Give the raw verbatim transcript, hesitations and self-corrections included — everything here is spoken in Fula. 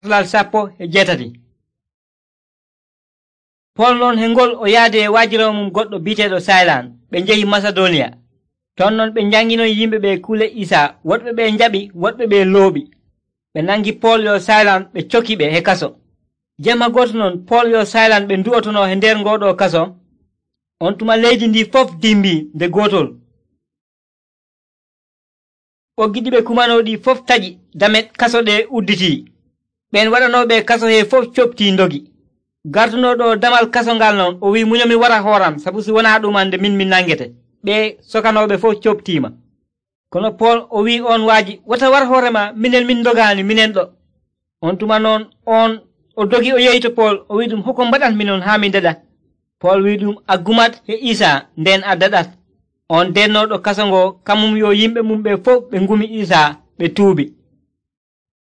lal sappo e jeetati. Paul non he ngol o yaade e wajirawo mum goɗɗo biteɗo Saylan ɓe njehi Macedonia. Ton non ɓe janginoyi yimɓe ɓe kuule Isa, woɗɓe ɓe njaɓi, woɗɓe ɓe looɓi. Ɓe nangi Paul yo Saylan ɓe coki ɓe he kaso. Jemma goto non Paul yo Saylan ɓe du'otono he nder ngoɗo kaso. On tuma leydi ndi fof dimbi nde gotol. Ɓoggiɗiɓe kumanoɗi fof taƴi damet kaso ɗe udditi. Ɓen waɗanoɓe kaso he fof copti ndogi. Gardunoɗo damal kaso ngal non o wi muñomi wara horam sabu si wona ɗum ande min mi nangete. Ɓe sokanoɓe fof coptima. Kono Paul o wi on waaji wata war hoorema minen min dogani minen ɗo. On tuma noon on o dogi o yehi to Paul o wi ɗum hoko mbaɗat minon ha min daɗa. Paul wi ɗum aggumat he Isa nden a daɗat. On dennoɗo kaso ngo kamum yo yimɓe mum ɓe fof ɓe ngumi Isa ɓe tuubi.